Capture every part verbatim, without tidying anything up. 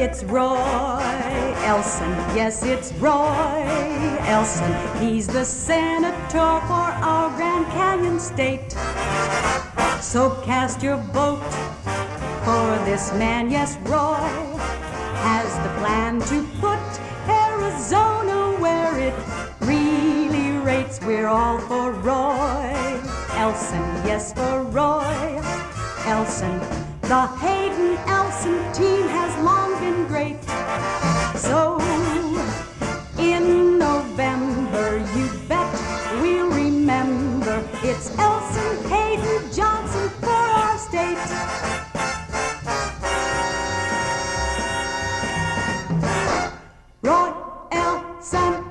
it's Roy Elson. Yes, it's Roy Elson. He's the senator for our Grand Canyon state. So cast your vote for this man. Yes, Roy has the plan to put Arizona where it really rates. We're all for Roy Elson. Yes, for Roy Elson. The Hayden Elson team has long been great. So in November, you bet we'll remember it's Elson, Hayden, Johnson for our state. Roy Elson.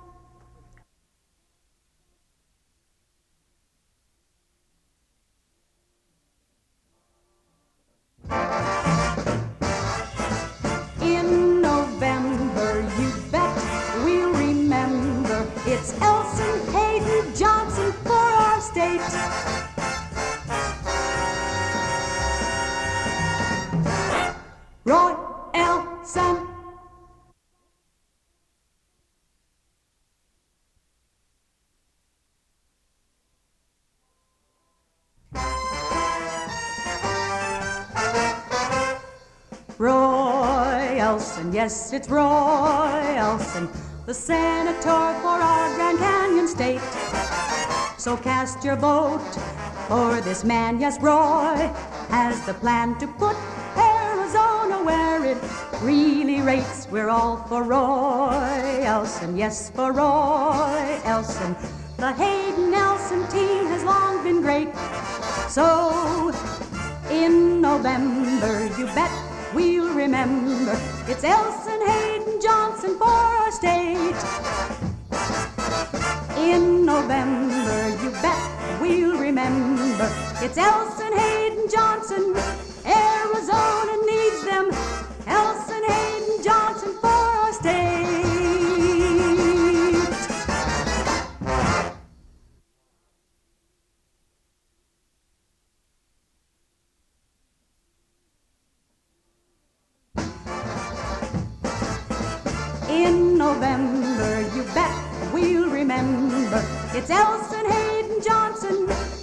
In November, you bet we'll remember it's Elson, Hayden, Johnson for our state. Roy Elson. Roy Elson, yes, it's Roy Elson, the senator for our Grand Canyon state. So cast your vote for this man. Yes, Roy has the plan to put Arizona where it really rates. We're all for Roy Elson. Yes, for Roy Elson. The Hayden Elson team has long been great. So in November, you bet we'll remember it's Elson, Hayden, Johnson for our state. In November, you bet we'll remember it's Elson, Hayden, Johnson. Arizona needs them. Elson, Hayden, Johnson for our state. In November, you bet we'll remember it's Elson, Hayden, Johnson.